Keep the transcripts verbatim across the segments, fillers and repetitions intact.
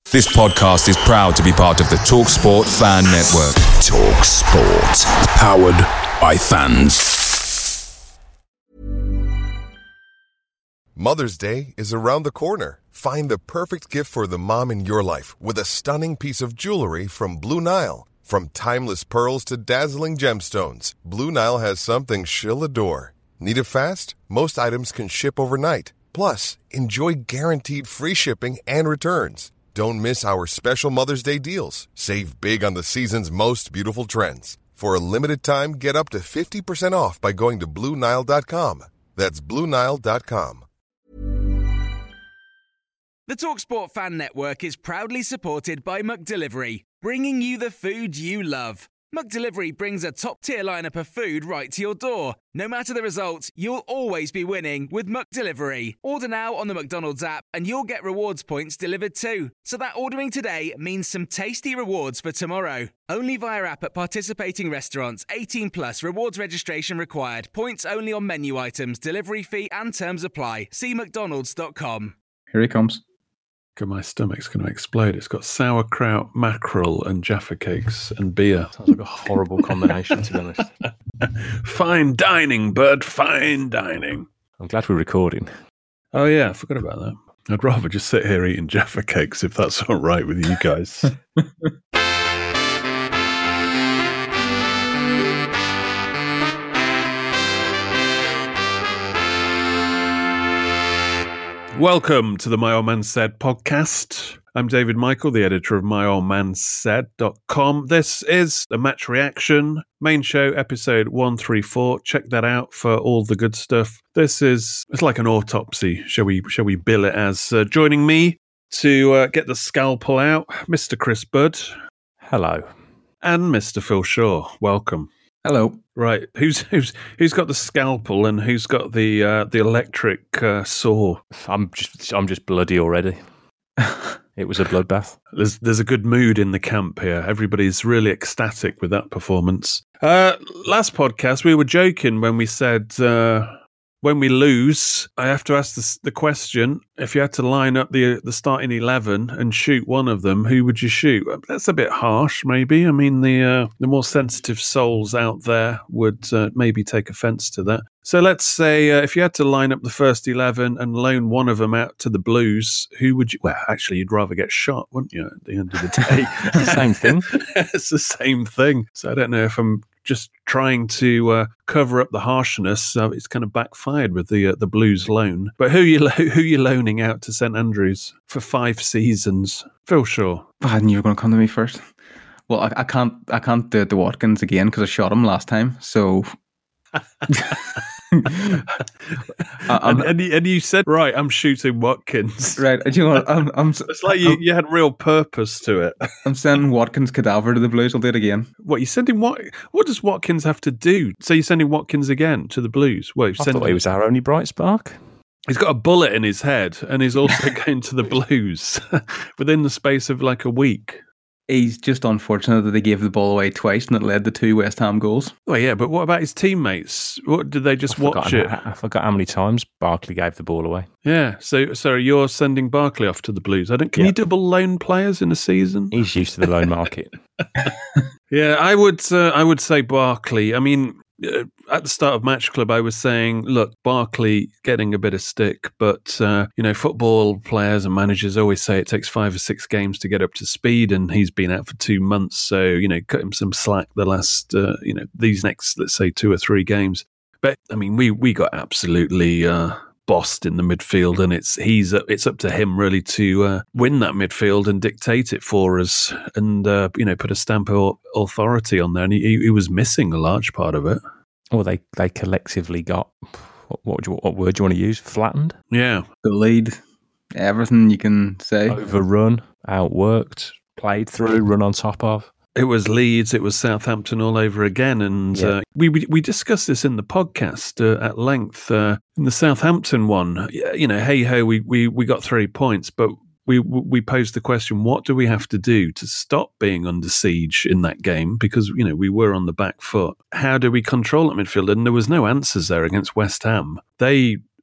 This podcast is proud to be part of the TalkSport Fan Network. TalkSport. Powered by fans. Mother's Day is around the corner. Find the perfect gift for the mom in your life with a stunning piece of jewelry from Blue Nile. From timeless pearls to dazzling gemstones, Blue Nile has something she'll adore. Need it fast? Most items can ship overnight. Plus, enjoy guaranteed free shipping and returns. Don't miss our special Mother's Day deals. Save big on the season's most beautiful trends. For a limited time, get up to fifty percent off by going to Blue Nile dot com. That's Blue Nile dot com. The TalkSport Fan Network is proudly supported by McDelivery, bringing you the food you love. McDelivery brings a top-tier lineup of food right to your door. No matter the result, you'll always be winning with McDelivery. Order now on the McDonald's app and you'll get rewards points delivered too. So that ordering today means some tasty rewards for tomorrow. Only via app at participating restaurants. eighteen plus, rewards registration required. Points only on menu items, delivery fee and terms apply. See mcdonalds dot com. Here he comes. My stomach's going to explode. It's got sauerkraut, mackerel, and Jaffa cakes and beer. Sounds like a horrible combination, to be honest. Fine dining, bud. Fine dining. I'm glad we're recording. Oh, yeah. I forgot about that. I'd rather just sit here eating Jaffa cakes if that's all right with you guys. Welcome to the My Old Man Said podcast. I'm David Michael, the editor of my old man said dot com. This is a match reaction, main show, episode one thirty-four. Check that out for all the good stuff. This is, it's like an autopsy, shall we shall we bill it as. Uh, joining me to uh, get the scalpel out, Mister Chris Budd. Hello. And Mister Phil Shaw. Welcome. Hello. Right, who's who's who's got the scalpel and who's got the uh, the electric uh, saw? I'm just I'm just bloody already. It was a bloodbath. There's there's a good mood in the camp here. Everybody's really ecstatic with that performance. Uh, last podcast we were joking when we said uh, when we lose, I have to ask the, the question: if you had to line up the the starting eleven and shoot one of them, who would you shoot? That's a bit harsh, maybe. I mean, the uh, the more sensitive souls out there would uh, maybe take offence to that. So let's say uh, if you had to line up the first eleven and loan one of them out to the Blues, who would you... Well, actually, you'd rather get shot, wouldn't you, at the end of the day? It's the same thing. It's the same thing. So I don't know if I'm just trying to uh, cover up the harshness. Uh, it's kind of backfired with the uh, the Blues loan. But who you lo- who you loaning out to Saint Andrews for five seasons? Phil Shaw. I knew you were going to come to me first. Well, I, I can't I can't do it to Watkins again because I shot him last time. So... and, and, you, and you said, right, I'm shooting Watkins. Right, do you know what? I'm, I'm, it's like you, you had real purpose to it. I'm sending Watkins' cadaver to the Blues. I'll do it again. What, you sending what? What does Watkins have to do? So you're sending Watkins again to the Blues? Well, I thought he was our only bright spark. He's got a bullet in his head and he's also going to the Blues within the space of like a week. He's just unfortunate that they gave the ball away twice and it led to two West Ham goals. Well, yeah, but what about his teammates? What did they just I watch it? How, I forgot how many times Barkley gave the ball away. Yeah, so sorry, you're sending Barkley off to the Blues. I don't. Can yeah. you double loan players in a season? He's used to the loan market. Yeah, I would. Uh, I would say Barkley. I mean, uh, at the start of Match Club, I was saying, look, Barkley getting a bit of stick, but uh, you know, football players and managers always say it takes five or six games to get up to speed, and he's been out for two months, so you know, cut him some slack the last, uh, you know, these next, let's say, two or three games. But I mean, we we got absolutely uh, bossed in the midfield, and it's he's uh, it's up to him really to uh, win that midfield and dictate it for us, and uh, you know, put a stamp of authority on there. And he, he was missing a large part of it. Well, they they collectively got what, what, you, what word do you want to use? Flattened. Yeah, the lead, everything you can say. Overrun, outworked, played through, run on top of. It was Leeds, it was Southampton all over again, and yeah. uh, we, we we discussed this in the podcast uh, at length. Uh, in the Southampton one, you know, hey ho, we, we, we got three points, but we we posed the question: what do we have to do to stop being under siege in that game? Because you know we were on the back foot. How do we control that midfield? And there was no answers there against West Ham. They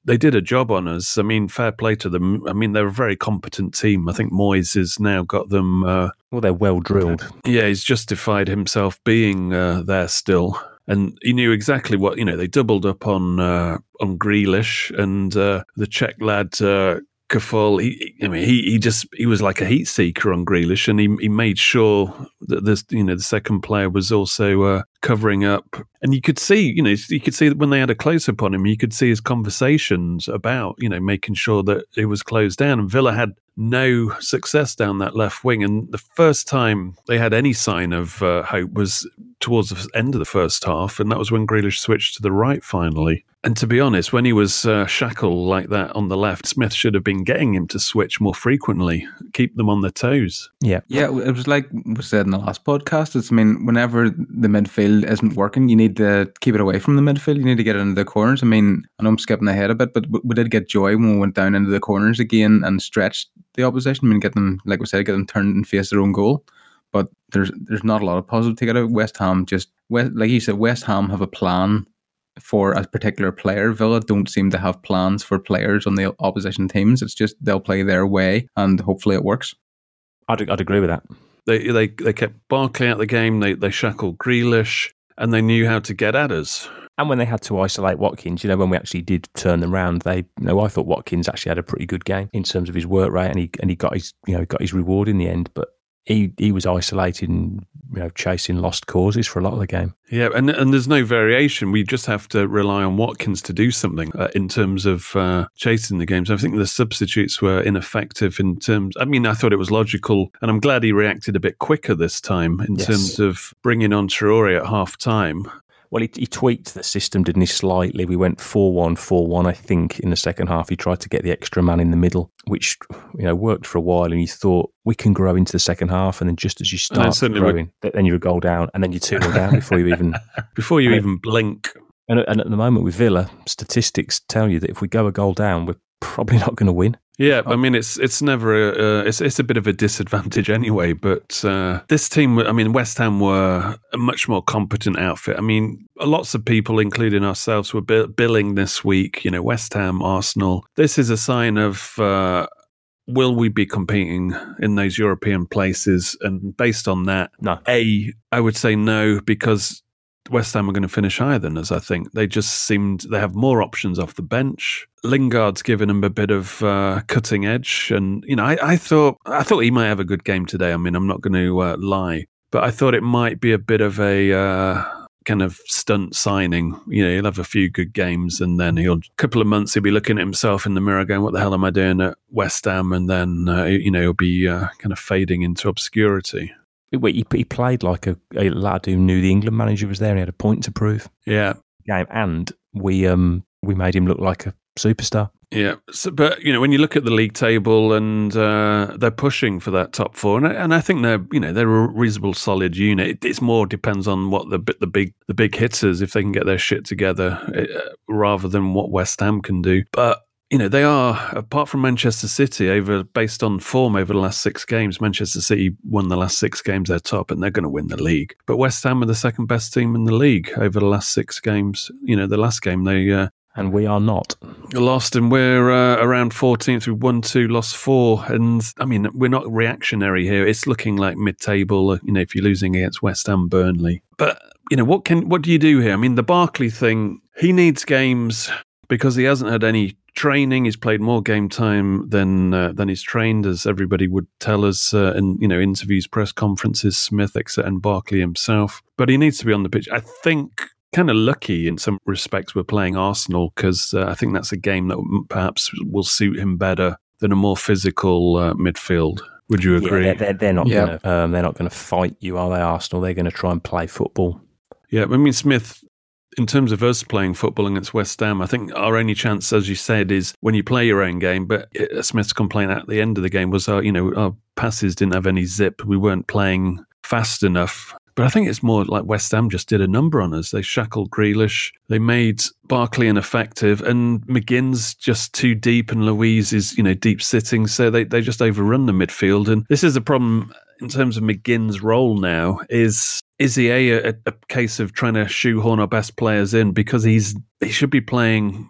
they did a job on us. I mean, fair play to them. I mean, they're a very competent team. I think Moyes has now got them. Uh, well, they're well drilled. Yeah, he's justified himself being uh, there still. And he knew exactly what, you know, they doubled up on uh, on Grealish and uh, the Czech lad, uh, Kafol. He, I mean, he, he just, he was like a heat seeker on Grealish, and he he made sure that this, you know, the second player was also uh, covering up. And you could see, you know, you could see that when they had a close up on him, you could see his conversations about, you know, making sure that it was closed down. And Villa had no success down that left wing. And the first time they had any sign of uh, hope was towards the end of the first half, and that was when Grealish switched to the right finally. And to be honest, when he was uh, shackled like that on the left, Smith should have been getting him to switch more frequently, keep them on their toes. Yeah. Yeah, it was like we said in the last podcast. It's, I mean, whenever the midfield isn't working, you need to keep it away from the midfield. You need to get it into the corners. I mean, I know I'm skipping ahead a bit, but we did get joy when we went down into the corners again and stretched the opposition. I mean, get them, like we said, get them turned and face their own goal. But there's there's not a lot of positive to get out. West Ham just, like you said, West Ham have a plan for a particular player. Villa don't seem to have plans for players on the opposition teams. It's just they'll play their way and hopefully it works. I'd, I'd agree with that. They they they kept Barkley out of the game. They they shackled Grealish, and they knew how to get at us. And when they had to isolate Watkins, you know, when we actually did turn them round, they, you know, I thought Watkins actually had a pretty good game in terms of his work rate, and he and he got his, you know, got his reward in the end. But he he was isolated and, you know, chasing lost causes for a lot of the game. Yeah, and and there's no variation. We just have to rely on Watkins to do something uh, in terms of uh, chasing the games. I think the substitutes were ineffective in terms. I mean, I thought it was logical, and I'm glad he reacted a bit quicker this time in Yes. terms of bringing on Traore at half time. Well, he, he tweaked the system, didn't he, slightly? We went four one, four one, I think, in the second half. He tried to get the extra man in the middle, which, you know, worked for a while, and you thought, we can grow into the second half, and then just as you start growing, would. then you're a goal down, and then you're two nil down before you even... before you and even blink. And, and at the moment with Villa, statistics tell you that if we go a goal down, we're probably not going to win. Yeah, I mean, it's it's never a, uh, it's it's a bit of a disadvantage anyway. But uh, this team, I mean, West Ham were a much more competent outfit. I mean, lots of people, including ourselves, were bill- billing this week. You know, West Ham, Arsenal. This is a sign of uh, will we be competing in those European places? And based on that, no. A, I would say no, because West Ham are going to finish higher than us, I think. They just seemed, they have more options off the bench. Lingard's given them a bit of uh, cutting edge. And, you know, I, I thought I thought he might have a good game today. I mean, I'm not going to uh, lie. But I thought it might be a bit of a uh, kind of stunt signing. You know, he'll have a few good games and then he'll, a couple of months, he'll be looking at himself in the mirror going, what the hell am I doing at West Ham? And then, uh, you know, he'll be uh, kind of fading into obscurity. He, he played like a, a lad who knew the England manager was there and he had a point to prove. Yeah. Game, and we um we made him look like a superstar. Yeah, so, but you know, when you look at the league table and uh, they're pushing for that top four, and I, and I think they're, you know, they're a reasonable solid unit. It, it's more depends on what the the big the big hitters, if they can get their shit together, uh, rather than what West Ham can do. But you know, they are, apart from Manchester City, over based on form over the last six games, Manchester City won the last six games, they're top, and they're going to win the league. But West Ham are the second best team in the league over the last six games. You know, the last game they... Uh, and we are not. Lost, and we're uh, around fourteenth. We've won two, lost four. And, I mean, we're not reactionary here. It's looking like mid-table, you know, if you're losing against West Ham, Burnley. But, you know, what can what do you do here? I mean, the Barkley thing, he needs games because he hasn't had any training. He's played more game time than uh, than he's trained, as everybody would tell us uh, in, you know, interviews, press conferences, Smith, et cetera, and Barkley himself. But he needs to be on the pitch. I think kind of lucky in some respects we're playing Arsenal, because uh, I think that's a game that perhaps will suit him better than a more physical uh, midfield. Would you agree? Yeah, they're, they're, they're not yeah. going to um, they're not going to fight you, are they, Arsenal? They're going to try and play football. Yeah, I mean, Smith, in terms of us playing football against West Ham, I think our only chance, as you said, is when you play your own game. But Smith's complaint at the end of the game was, our, you know, our passes didn't have any zip. We weren't playing fast enough. But I think it's more like West Ham just did a number on us. They shackled Grealish. They made Barkley ineffective, and McGinn's just too deep, and Louise is, you know, deep sitting. So they, they just overrun the midfield. And this is the problem in terms of McGinn's role now. Is is he a, a, a case of trying to shoehorn our best players in, because he's he should be playing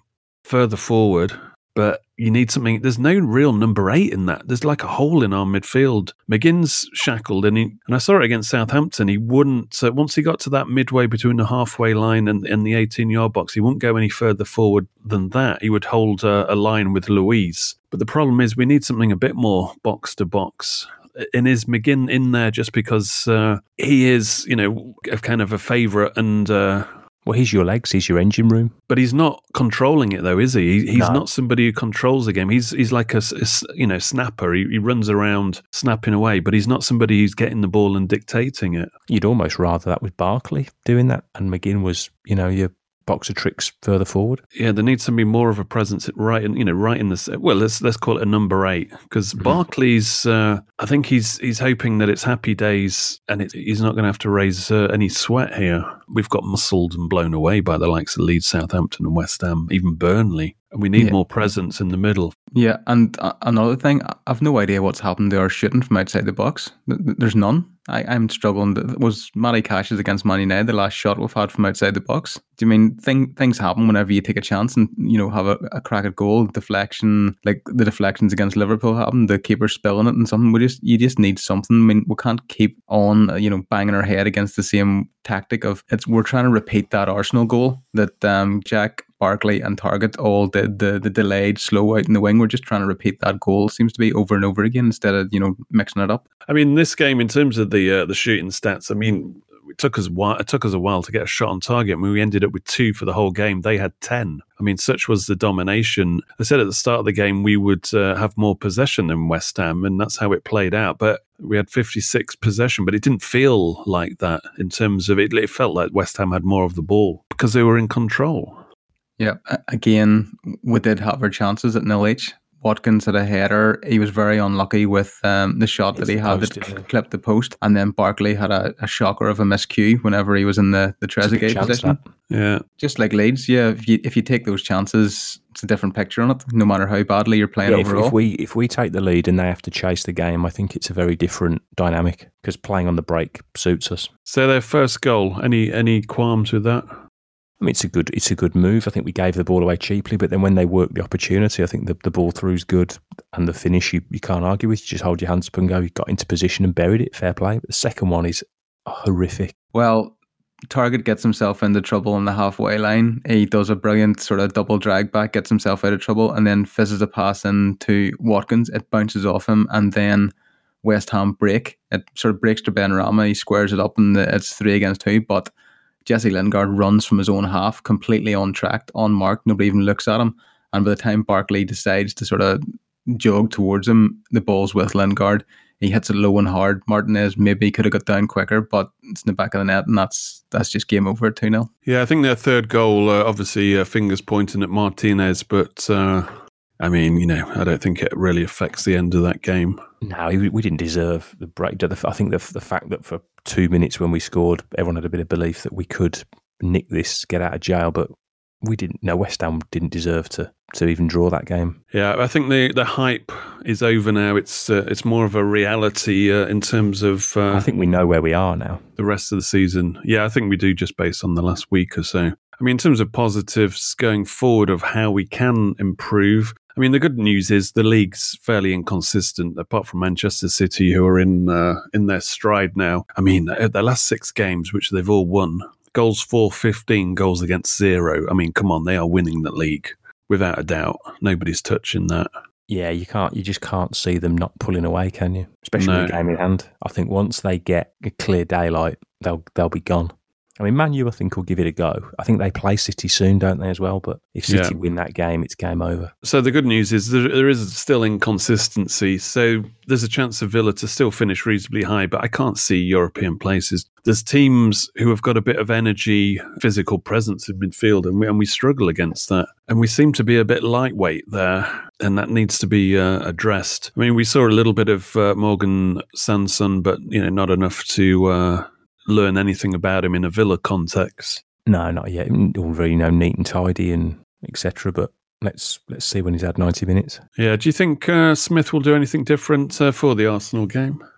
further forward, but you need something. There's no real number eight in that. There's like a hole in our midfield. McGinn's shackled, and he, and I saw it against Southampton. He wouldn't, uh, once he got to that midway between the halfway line and, and the eighteen-yard box, he wouldn't go any further forward than that. He would hold uh, a line with Luiz. But the problem is we need something a bit more box-to-box. And is McGinn in there just because uh, he is, you know, a kind of a favourite and... Uh, Well, he's your legs, he's your engine room. But he's not controlling it, though, is he? he he's No. not somebody who controls the game. He's he's like a, a you know snapper. He, he runs around snapping away, but he's not somebody who's getting the ball and dictating it. You'd almost rather that with Barkley doing that, and McGinn was, you know, your box of tricks further forward. Yeah, there needs to be more of a presence at right in, you know, right in the well. Let's let's call it a number eight because mm-hmm. Barkley's. Uh, I think he's he's hoping that it's happy days and it, he's not going to have to raise uh, any sweat here. We've got muscled and blown away by the likes of Leeds, Southampton, and West Ham, even Burnley, and we need Yeah. more presence in the middle. Yeah, and uh, another thing, I've no idea what's happened to our shooting from outside the box. Th- th- There's none. I, I'm struggling. To, was Matty Cash's against Man United the last shot we've had from outside the box? Do you mean thing, things happen whenever you take a chance and, you know, have a, a crack at goal, deflection, like the deflections against Liverpool happened, the keeper spilling it and something. We just You just need something. I mean, we can't keep on, uh, you know, banging our head against the same tactic of, it's. we're trying to repeat that Arsenal goal that um, Jack, Barkley and Targett all did, the the delayed slow out in the wing. We're just trying to repeat that goal, seems to be, over and over again instead of, you know, mixing it up. I mean, this game in terms of the uh, the shooting stats, I mean, it took us while, it took us a while to get a shot on target. I mean, we ended up with two for the whole game. They had ten. I mean, such was the domination. I said at the start of the game we would uh, have more possession than West Ham, and that's how it played out. But we had fifty-six possession, but it didn't feel like that in terms of it. It felt like West Ham had more of the ball because they were in control. Yeah, again, we did have our chances at nil each. Watkins had a header. He was very unlucky with um, the shot that he had post, that yeah. clipped the post. And then Barkley had a, a shocker of a miscue whenever he was in the, the Trezeguet position. That. Yeah. Just like Leeds, yeah, if you if you take those chances, it's a different picture on it, no matter how badly you're playing Yeah, if, overall. if we if we take the lead and they have to chase the game, I think it's a very different dynamic because playing on the break suits us. So their first goal, any any qualms with that? I mean, it's a good it's a good move. I think we gave the ball away cheaply, but then when they work the opportunity, I think the, the ball through is good, and the finish you, you can't argue with. You just hold your hands up and go. You got into position and buried it. Fair play. But the second one is horrific. Well, Targett gets himself into trouble on the halfway line. He does a brilliant sort of double drag back, gets himself out of trouble, and then fizzes a pass into Watkins. It bounces off him, and then West Ham break. It sort of breaks to Benrahma. He squares it up, and it's three against two. But Jesse Lingard runs from his own half, completely untracked, unmarked. Nobody even looks at him. And by the time Barkley decides to sort of jog towards him, the ball's with Lingard. He hits it low and hard. Martinez maybe could have got down quicker, but it's in the back of the net, and that's that's just game over at two nil. Yeah, I think their third goal, uh, obviously, uh, fingers pointing at Martinez, but uh, I mean, you know, I don't think it really affects the end of that game. No, we we didn't deserve the break. I think the the fact that for two minutes when we scored, everyone had a bit of belief that we could nick this, get out of jail, but we didn't. No, West Ham didn't deserve to to even draw that game. Yeah, I think the, the hype is over now. It's uh, it's more of a reality uh, in terms of. Uh, I think we know where we are now. The rest of the season, yeah, I think we do just based on the last week or so. I mean, in terms of positives going forward of how we can improve. I mean, the good news is the league's fairly inconsistent, apart from Manchester City, who are in uh, in their stride now. I mean, their last six games, which they've all won, goals for, fifteen goals against zero. I mean, come on, they are winning the league without a doubt. Nobody's touching that. Yeah, you can't. You just can't see them not pulling away, can you? Especially No. with the game in hand. I think once they get a clear daylight, they'll they'll be gone. I mean, Man U, I think, will give it a go. I think they play City soon, don't they, as well? But if City Yeah. win that game, it's game over. So the good news is there, there is still inconsistency. So there's a chance of Villa to still finish reasonably high, but I can't see European places. There's teams who have got a bit of energy, physical presence in midfield, and we, and we struggle against that. And we seem to be a bit lightweight there, and that needs to be uh, addressed. I mean, we saw a little bit of uh, Morgan Sanson, but you know, not enough to uh, learn anything about him in a Villa context. No, not yet. All very, you know, neat and tidy and et cetera. But let's let's see when he's had ninety minutes. Yeah, do you think uh, Smith will do anything different uh, for the Arsenal game?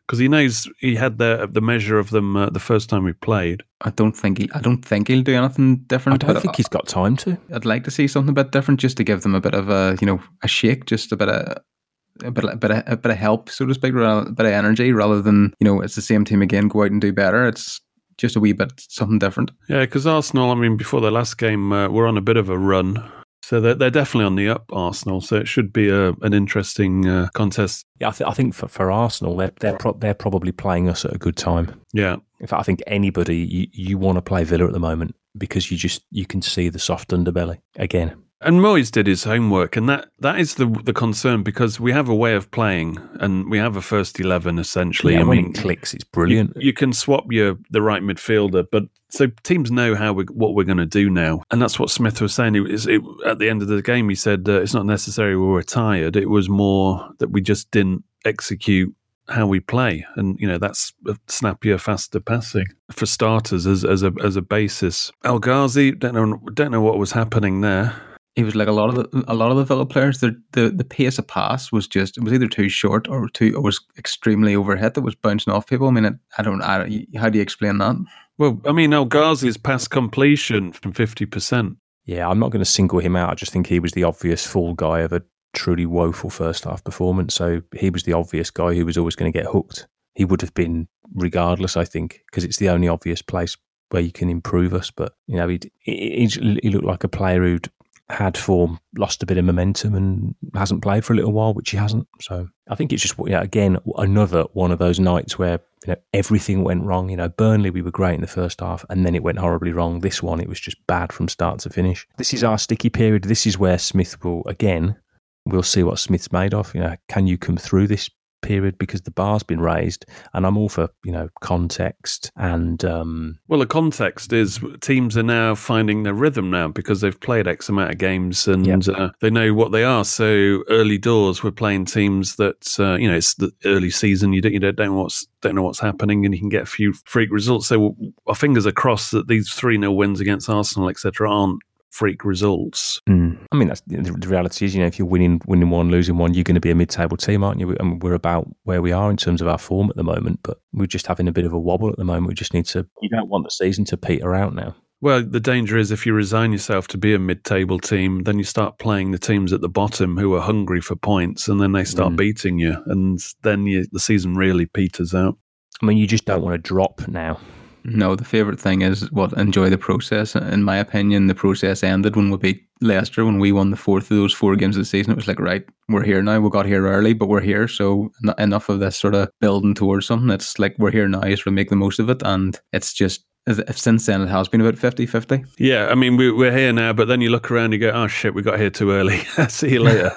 Because he knows he had the the measure of them uh, the first time we played. I don't think he, I don't think he'll do anything different. I don't think he's got time to. I'd like to see something a bit different, just to give them a bit of a, you know, a shake, just a bit of a bit, a bit, of, a bit of help, so to speak, a bit of energy, rather than, you know, it's the same team again, go out and do better. It's just a wee bit something different. Yeah, because Arsenal, I mean, before the last game, uh, we're on a bit of a run. So they're, they're definitely on the up, Arsenal. So it should be a, an interesting uh, contest. Yeah, I, th- I think for, for Arsenal, they're they're, pro- they're probably playing us at a good time. Yeah. In fact, I think anybody, you, you want to play Villa at the moment because you just you can see the soft underbelly again. And Moyes did his homework, and that, that is the the concern, because we have a way of playing, and we have a first eleven essentially. Yeah, I when mean, it clicks, it's brilliant. You, you can swap your the right midfielder, but so teams know how we what we're going to do now, and that's what Smith was saying. It was it, at the end of the game, he said uh, it's not necessarily we were tired; it was more that we just didn't execute how we play, and you know that's a snappier, faster passing for starters as as a as a basis. El Ghazi, don't know don't know what was happening there. He was like a lot of the a lot of the Villa players. The the the pace of pass was just, it was either too short or too or was extremely overhit. That was bouncing off people. I mean, it, I don't. I, how do you explain that? Well, I mean, El Ghazi's pass completion from fifty percent. Yeah, I'm not going to single him out. I just think he was the obvious fall guy of a truly woeful first half performance. So he was the obvious guy who was always going to get hooked. He would have been regardless, I think, because it's the only obvious place where you can improve us. But you know, he he, he looked like a player who'd had form, lost a bit of momentum, and hasn't played for a little while, which he hasn't. So I think it's just, you know, again, another one of those nights where, you know, everything went wrong. You know, Burnley, we were great in the first half, and then it went horribly wrong. This one, it was just bad from start to finish. This is our sticky period. This is where Smith will, again, we'll see what Smith's made of. You know, can you come through this period, because the bar's been raised, and I'm all for, you know, context and um well the context is teams are now finding their rhythm now because they've played X amount of games, and yep. uh, they know what they are. So early doors, we're playing teams that uh, you know, it's the early season, you don't you don't know what's don't know what's happening, and you can get a few freak results. So our fingers are crossed that these three nil wins against Arsenal, etc., aren't freak results. Mm. I mean, that's the, the reality is, you know, if you're winning winning one, losing one, you're going to be a mid-table team, aren't you? And we're about where we are in terms of our form at the moment, but we're just having a bit of a wobble at the moment. We just need to, you don't want the season to peter out now. Well, the danger is if you resign yourself to be a mid-table team, then you start playing the teams at the bottom who are hungry for points, and then they start mm. beating you, and then you, the season really peters out. I mean, you just don't want to drop now. No, the favourite thing is, what, enjoy the process. In my opinion, the process ended when we beat Leicester, when we won the fourth of those four games of the season. It was like, right, we're here now. We got here early, but we're here. So enough of this sort of building towards something. It's like, we're here now, you sort of make the most of it. And it's just, since then, it has been about fifty-fifty. Yeah, I mean, we, we're here now, but then you look around and you go, oh shit, we got here too early. See you later.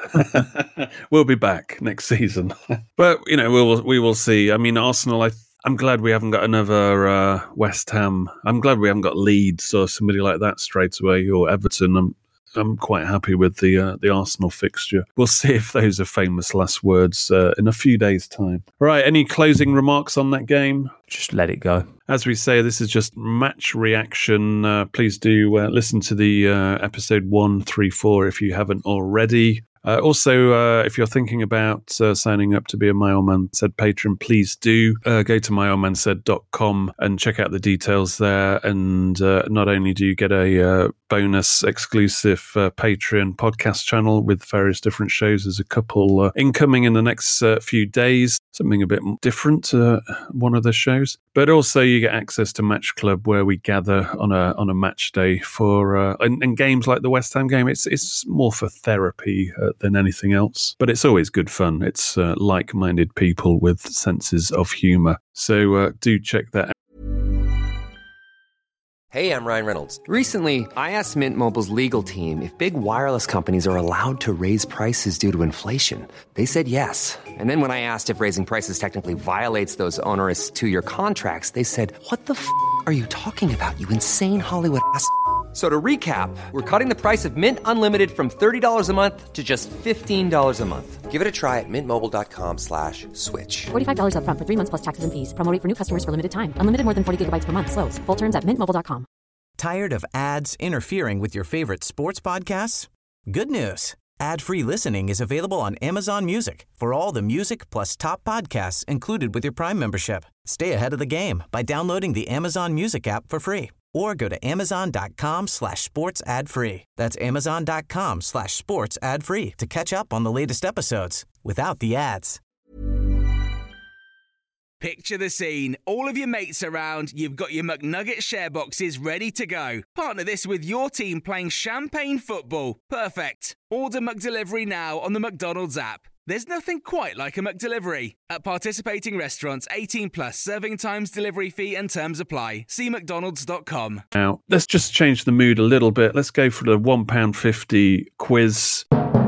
We'll be back next season. But, you know, we will, we will see. I mean, Arsenal, I I'm glad we haven't got another uh, West Ham. I'm glad we haven't got Leeds or somebody like that straight away, or Everton. I'm I'm quite happy with the uh, the Arsenal fixture. We'll see if those are famous last words uh, in a few days' time. Right, any closing remarks on that game? Just let it go. As we say, this is just match reaction. Uh, please do uh, listen to the uh, episode one thirty-four if you haven't already. Uh, also, uh, if you're thinking about uh, signing up to be a My Old Man Said patron, please do uh, go to my old man said dot com and check out the details there. And uh, not only do you get a uh, bonus exclusive uh, Patreon podcast channel with various different shows, there's a couple uh, incoming in the next uh, few days, something a bit different, uh, one of the shows. But also you get access to Match Club, where we gather on a on a match day for uh, and, and games like the West Ham game. It's it's more for therapy uh, than anything else, but it's always good fun. It's uh, like-minded people with senses of humour. So uh, do check that out. Hey, I'm Ryan Reynolds. Recently, I asked Mint Mobile's legal team if big wireless companies are allowed to raise prices due to inflation. They said yes. And then when I asked if raising prices technically violates those onerous two-year contracts, they said, what the f*** are you talking about, you insane Hollywood ass f- So to recap, we're cutting the price of Mint Unlimited from thirty dollars a month to just fifteen dollars a month. Give it a try at mintmobile.com slash switch. forty-five dollars up front for three months plus taxes and fees. Promo rate for new customers for limited time. Unlimited more than forty gigabytes per month. Slows full terms at mint mobile dot com. Tired of ads interfering with your favorite sports podcasts? Good news. Ad-free listening is available on Amazon Music for all the music plus top podcasts included with your Prime membership. Stay ahead of the game by downloading the Amazon Music app for free or go to amazon.com slash sports ad free. That's amazon.com slash sports ad free to catch up on the latest episodes without the ads. Picture the scene. All of your mates around, you've got your McNugget share boxes ready to go. Partner this with your team playing champagne football. Perfect. Order McDelivery now on the McDonald's app. There's nothing quite like a McDelivery. At participating restaurants, eighteen plus, serving times, delivery fee and terms apply. See mcdonalds dot com. Now, let's just change the mood a little bit. Let's go for the one pound fifty quiz.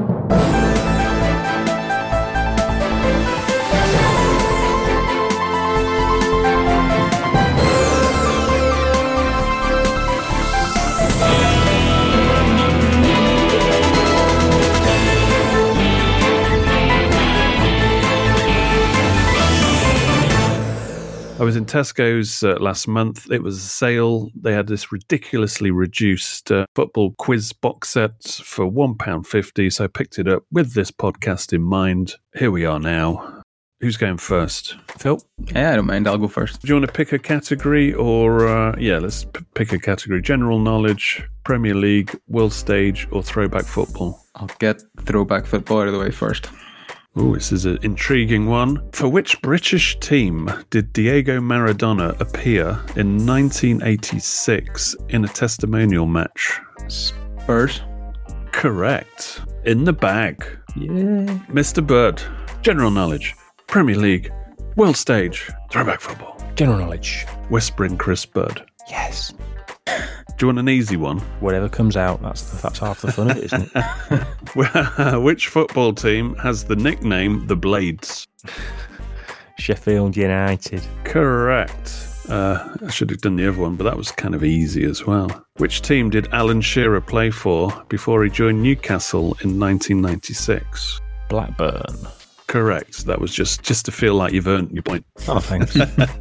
I was in Tesco's uh, last month. It was a sale. They had this ridiculously reduced uh, football quiz box set for one pound fifty. So I picked it up with this podcast in mind. Here we are now. Who's going first? Phil? Yeah, I don't mind. I'll go first. Do you want to pick a category or, uh, yeah, let's p- pick a category. General knowledge, Premier League, world stage, or throwback football? I'll get throwback football out of the way first. Oh, this is an intriguing one. For which British team did Diego Maradona appear in nineteen eighty-six in a testimonial match? Spurs. Correct. In the bag. Yeah. Mister Bird. General knowledge. Premier League. World stage. Throwback football. General knowledge. Whispering Chris Bird. Yes. Do you want an easy one? Whatever comes out, that's that's half the fun of it, isn't it? Which football team has the nickname the Blades? Sheffield United. Correct. Uh, I should have done the other one, but that was kind of easy as well. Which team did Alan Shearer play for before he joined Newcastle in nineteen ninety-six? Blackburn. Correct. That was just, just to feel like you've earned your point. Oh, thanks.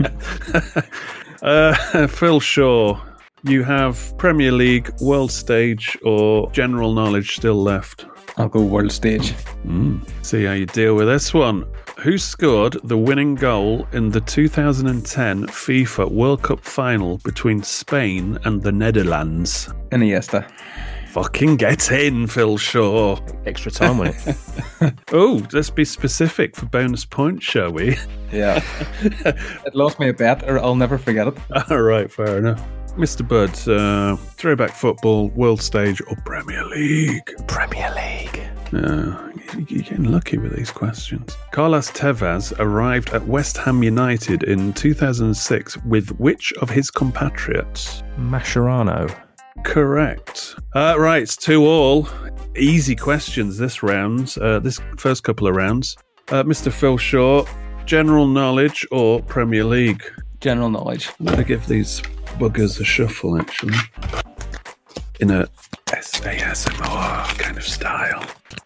uh, Phil Shaw. You have Premier League, world stage, or general knowledge still left? I'll go world stage. Mm. See how you deal with this one. Who scored the winning goal in the two thousand ten FIFA World Cup final between Spain and the Netherlands? Iniesta. Fucking get in, Phil Shaw. Extra time on it. Oh, let's be specific for bonus points, shall we? Yeah. It lost me a bet, or I'll never forget it. All right, fair enough. Mister Bird, uh, throwback football, world stage, or Premier League? Premier League. Uh, you're getting lucky with these questions. Carlos Tevez arrived at West Ham United in two thousand six with which of his compatriots? Mascherano. Correct. Uh, right, it's two all. Easy questions this round, uh, this first couple of rounds. Uh, Mister Phil Shaw, general knowledge or Premier League? General knowledge. I'm going to give these buggers a shuffle, actually, in a S A S M R kind of style.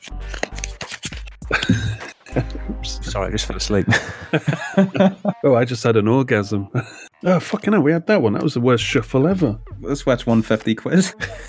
Sorry, I just fell asleep. Oh, I just had an orgasm. Oh, fucking hell, we had that one. That was the worst shuffle ever. Let's watch one fifty quiz.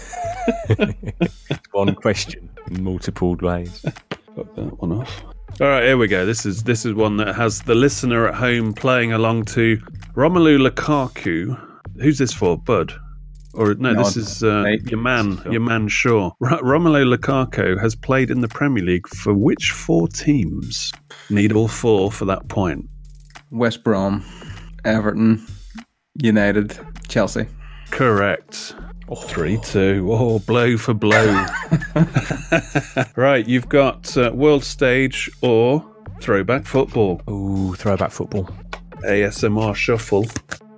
One question in multiple ways. Fuck that one off. All right, here we go. This is this is one that has the listener at home playing along to Romelu Lukaku. Who's this for, Bud? Or no, No, this is uh, mate. your man, your man Shaw. R- Romelu Lukaku has played in the Premier League for which four teams? Need all four for that point. West Brom, Everton, United, Chelsea. Correct. Oh. three two. Oh, blow for blow. Right, you've got uh, world stage or throwback football. Ooh, throwback football. A S M R shuffle.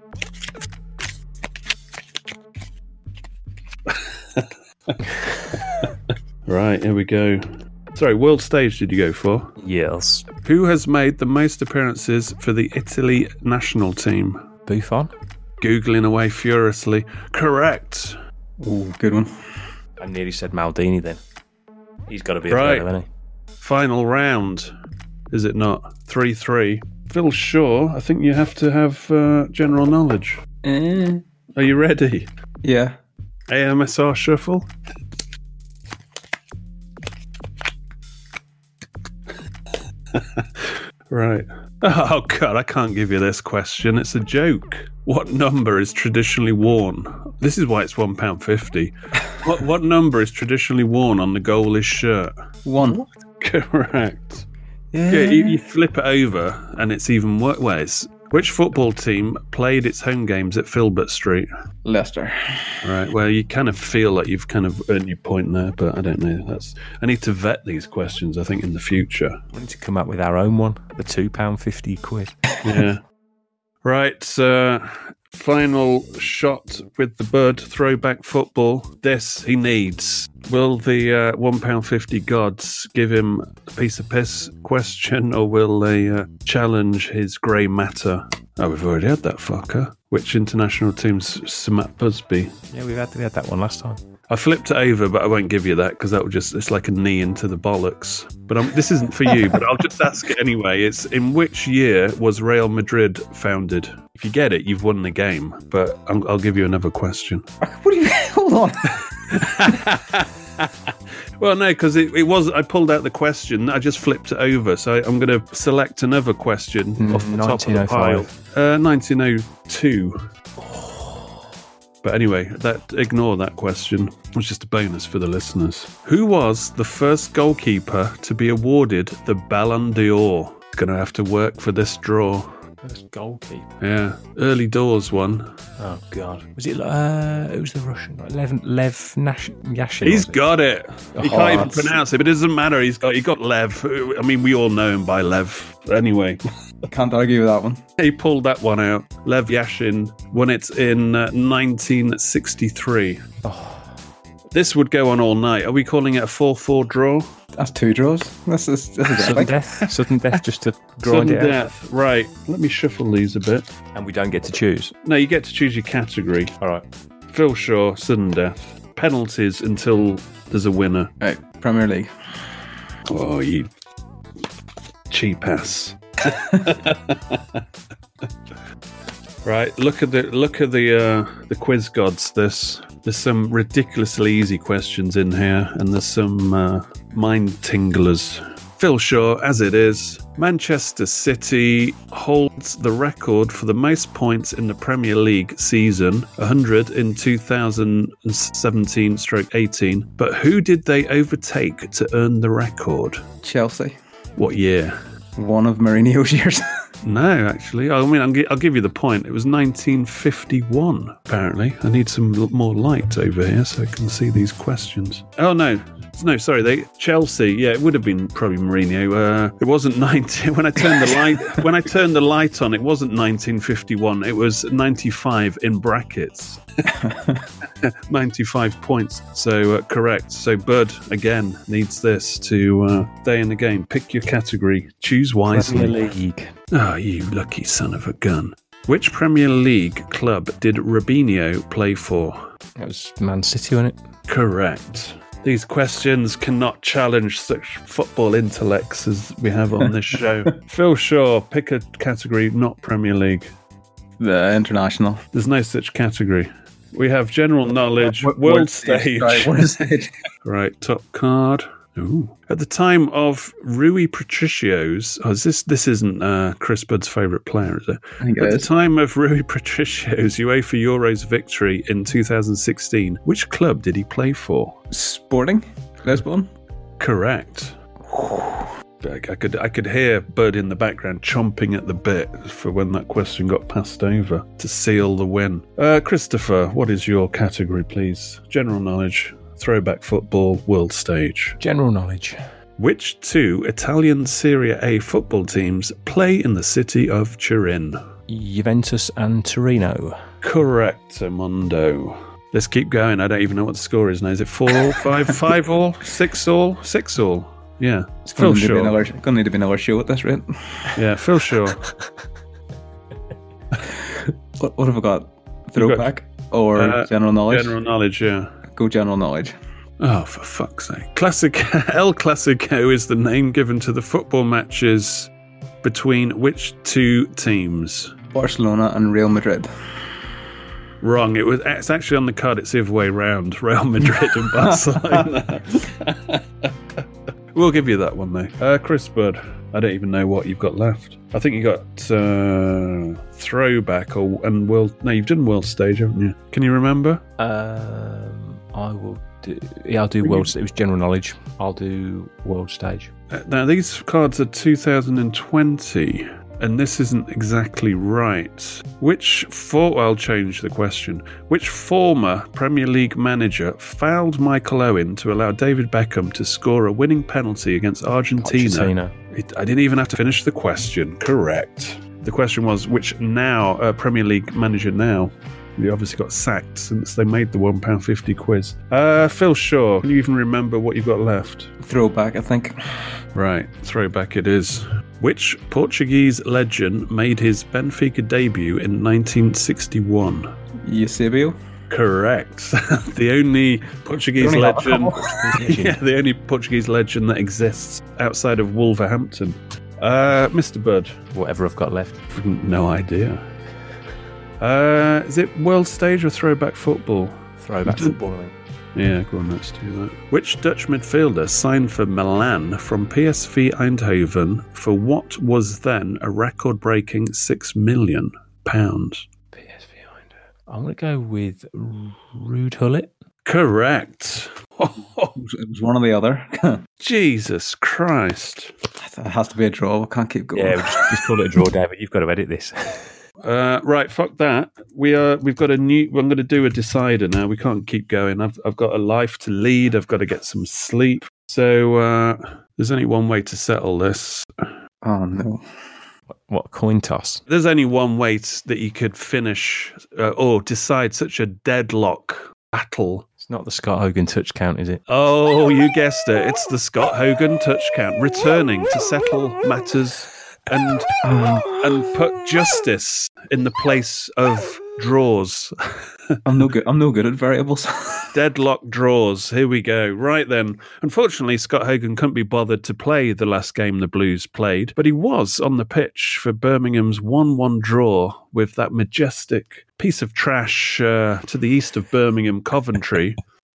Right, here we go. Sorry, world stage did you go for? Yes. Who has made the most appearances for the Italy national team? Buffon. Googling away furiously. Correct. Ooh, good one. I nearly said Maldini then. He's got to be Right. a player, hasn't he? Final round, is it not? three three. Phil Shaw, I think you have to have uh, general knowledge. Eh. Are you ready? Yeah. A M S R shuffle. Right. Oh, God, I can't give you this question. It's a joke. What number is traditionally worn? This is why it's one pound fifty. What what number is traditionally worn on the goalless shirt? One. Correct. Yeah. Yeah, you, you flip it over and it's even worse. Ways. Which football team played its home games at Filbert Street? Leicester. Right. Well, you kind of feel like you've kind of earned your point there, but I don't know. That's I need to vet these questions, I think, in the future. We need to come up with our own one. The two pound fifty quid. Yeah. Right. Uh, final shot with the Bird throwback football. This he needs. Will the uh, one pound fifty gods give him a piece of piss question, or will they uh, challenge his grey matter? Oh, we've already had that fucker. Which international team's Sir Matt Busby? Yeah, we've had, we had that one last time. I flipped it over, but I won't give you that because that would just, it's like a knee into the bollocks. But I'm, this isn't for you, but I'll just ask it anyway. It's in which year was Real Madrid founded? If you get it, you've won the game, but I'm, I'll give you another question. What do you hold on? Well, no, because it, it was, I pulled out the question, I just flipped it over, so I, I'm going to select another question mm, off the top of the pile. Uh, nineteen oh two. But anyway, that ignore that question. It was just a bonus for the listeners. Who was the first goalkeeper to be awarded the Ballon d'Or? Gonna have to work for this draw. First goalkeeper. Yeah, early doors one. Oh God, was it? Uh, it was the Russian guy, Lev Lev Nash- Yashin. He's got it. Oh, he can't even that's... pronounce it, but it doesn't matter. He's got he got Lev. I mean, we all know him by Lev. Anyway, can't argue with that one. He pulled that one out. Lev Yashin won it in uh, nineteen sixty-three. Oh. This would go on all night. Are we calling it a four four draw? That's two draws. That's, that's, that's a sudden death. Sudden death, just to grind sudden it death. out. Right. Let me shuffle these a bit. And we don't get to choose. No, you get to choose your category. All right. Phil Shaw, sudden death. Penalties until there's a winner. Right. Premier League. Oh, you cheap ass. Right. Look at the look at the uh, the quiz gods. This. There's some ridiculously easy questions in here, and there's some uh, mind tinglers. Phil Shaw, as it is, Manchester City holds the record for the most points in the Premier League season, one hundred in two thousand seventeen eighteen. But who did they overtake to earn the record? Chelsea. What year? One of Mourinho's years. No, actually. I mean, I'll give you the point. It was nineteen fifty-one, apparently. I need some more light over here so I can see these questions. Oh, no. No, sorry, they Chelsea. Yeah, it would have been probably Mourinho. Uh, it wasn't nineteen when I turned the light when I turned the light on. It wasn't nineteen fifty-one. It was ninety-five in brackets. ninety-five points. So uh, correct. So Bud again needs this to uh, stay in the game. Pick your category. Choose wisely. Premier League. Oh, you lucky son of a gun. Which Premier League club did Robinho play for? That was Man City, wasn't it? Correct. These questions cannot challenge such football intellects as we have on this show. Phil Shaw, pick a category, not Premier League. The international. There's no such category. We have general knowledge, world, world stage. Right, world stage. Right, top card. Ooh. At the time of Rui Patricio's, oh, is this this isn't uh, Chris Budd's favourite player, is it? I think it At is. the time of Rui Patricio's UEFA Euros victory in two thousand sixteen, which club did he play for? Sporting Lisbon. Correct. I could I could hear Bud in the background chomping at the bit for when that question got passed over to seal the win. Uh, Christopher, what is your category, please? General knowledge. Throwback football, world stage. General knowledge. Which two Italian Serie A football teams play in the city of Turin? Juventus and Torino. Correct, Mondo. Let's keep going. I don't even know what the score is now. Is it four all, five, five all, six all, six all? Yeah. It's Phil going to, Shaw. another, going to need to be another show at this rate. Yeah, Phil Shaw. what, what have I got? Throwback got, or uh, general knowledge? General knowledge, yeah. Go general knowledge. Oh, for fuck's sake. Classic El Clasico is the name given to the football matches between which two teams? Barcelona and Real Madrid. Wrong. It was. It's actually on the card. It's the other way round. Real Madrid and Barcelona. We'll give you that one, though. Uh, Chris Bud. I don't even know what you've got left. I think you got uh, throwback or and world. No, you've done world stage, haven't you? Can you remember? Um, I will do. Yeah, I'll do world. It was general knowledge. I'll do world stage. Uh, now these cards are two thousand twenty, and this isn't exactly right. Which for? Well, I'll change the question. Which former Premier League manager fouled Michael Owen to allow David Beckham to score a winning penalty against Argentina? Argentina. It, I didn't even have to finish the question. Correct. The question was, which now uh, Premier League manager now? He obviously got sacked since they made the one pound fifty quiz. Uh, Phil Shaw, can you even remember what you've got left? Throwback, I think. Right, throwback it is. Which Portuguese legend made his Benfica debut in nineteen sixty-one? Eusebio. Correct. The only Portuguese only legend, yeah, the only Portuguese legend that exists outside of Wolverhampton. Uh, Mister Bird. Whatever I've got left. No idea. Uh, is it world stage or throwback football? Throwback football, I think. Yeah, go on, let's do that. Which Dutch midfielder signed for Milan from P S V Eindhoven for what was then a record-breaking six million pounds? P S V Eindhoven. I'm going to go with Ruud Gullit. Correct. It was one or the other. Jesus Christ. It has to be a draw. We can't keep going. Yeah, we'll just, just call it a draw, David. You've got to edit this. Uh, right, fuck that. We are. We've got a new. I'm going to do a decider now. We can't keep going. I've. I've got a life to lead. I've got to get some sleep. So uh, there's only one way to settle this. Oh no! What, what coin toss? There's only one way t- that you could finish uh, or decide such a deadlock battle. It's not the Scott Hogan touch count, is it? Oh, you guessed it. It's the Scott Hogan touch count, returning to settle matters and um, and put justice in the place of draws. I'm no good. I'm no good at variables. Deadlock draws. Here we go. Right then. Unfortunately, Scott Hogan couldn't be bothered to play the last game the Blues played, but he was on the pitch for Birmingham's one one draw with that majestic piece of trash uh, to the east of Birmingham, Coventry.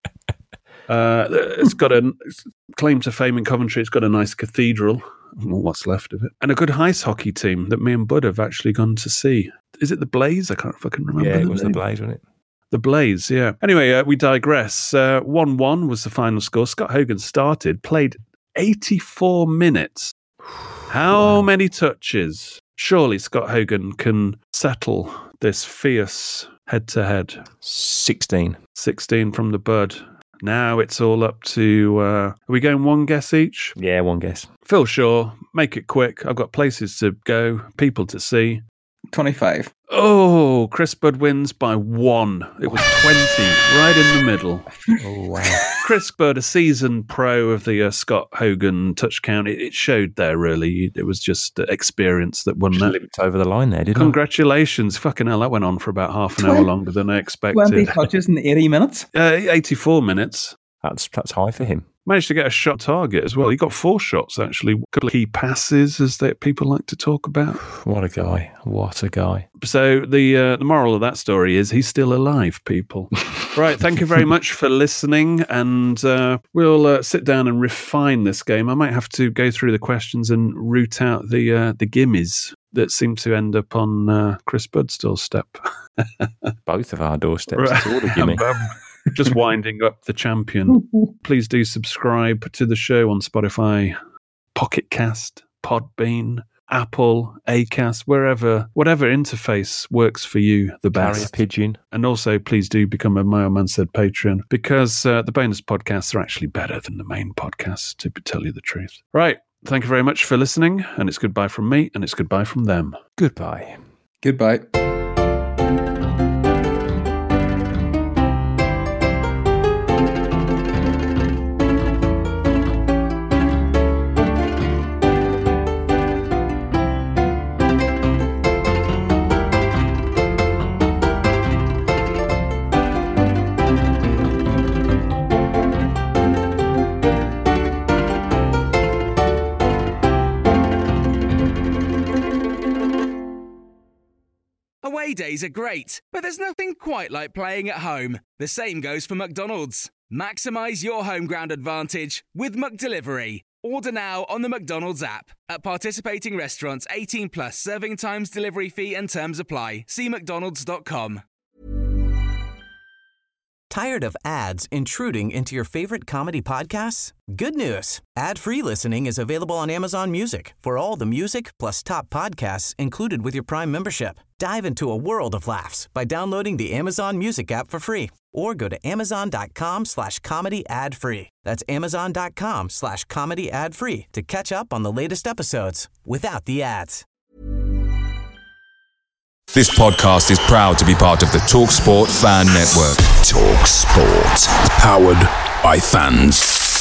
Uh, it's got a claim to fame in Coventry. It's got a nice cathedral. Well, what's left of it. And a good ice hockey team that me and Bud have actually gone to see. Is it the Blaze? I can't fucking remember. Yeah, it the was name. the Blaze, wasn't it? The Blaze, yeah. Anyway, uh, we digress. Uh, one one was the final score. Scott Hogan started, played eighty-four minutes. How many touches? Surely Scott Hogan can settle this fierce head-to-head. sixteen. sixteen from the Bud. Now it's all up to, uh, are we going one guess each? Yeah, one guess. Phil Shaw, make it quick. I've got places to go, people to see. twenty-five. Oh, Chris Bud wins by one. It was twenty, right in the middle. Oh, wow. Chris Bud, a seasoned pro of the uh, Scott Hogan touch count. It, it showed there, really. It was just uh, experience that won Just that. limped over the line there, didn't Congratulations. Fucking hell, that went on for about half an hour longer than I expected. twenty touches in eighty minutes. Uh, eighty-four minutes. That's that's high for him. Managed to get a shot target as well. He got four shots, actually. A couple of key passes, as they, people like to talk about. What a guy. What a guy. So the uh, the moral of that story is he's still alive, people. Right, thank you very much for listening, and uh, we'll uh, sit down and refine this game. I might have to go through the questions and root out the uh, the gimmies that seem to end up on uh, Chris Bud's doorstep. Both of our doorsteps. It's all a gimme. Just winding up the champion. Please do subscribe to the show on Spotify, Pocket Cast, Podbean, Apple, Acast, wherever, whatever interface works for you the best. Carrier pigeon. And also, please do become a My Old Man Said Patreon, because uh, the bonus podcasts are actually better than the main podcasts, to tell you the truth. Right. Thank you very much for listening, and it's goodbye from me, and it's goodbye from them. Goodbye. Goodbye. Away days are great, but there's nothing quite like playing at home. The same goes for McDonald's. Maximise your home ground advantage with McDelivery. Order now on the McDonald's app. At participating restaurants, eighteen plus, serving times, delivery fee and terms apply. See mcdonalds dot com. Tired of ads intruding into your favorite comedy podcasts? Good news. Ad-free listening is available on Amazon Music for all the music plus top podcasts included with your Prime membership. Dive into a world of laughs by downloading the Amazon Music app for free or go to amazon.com slash comedy ad free. That's amazon.com slash comedy ad free to catch up on the latest episodes without the ads. This podcast is proud to be part of the TalkSport Fan Network. TalkSport. Powered by fans.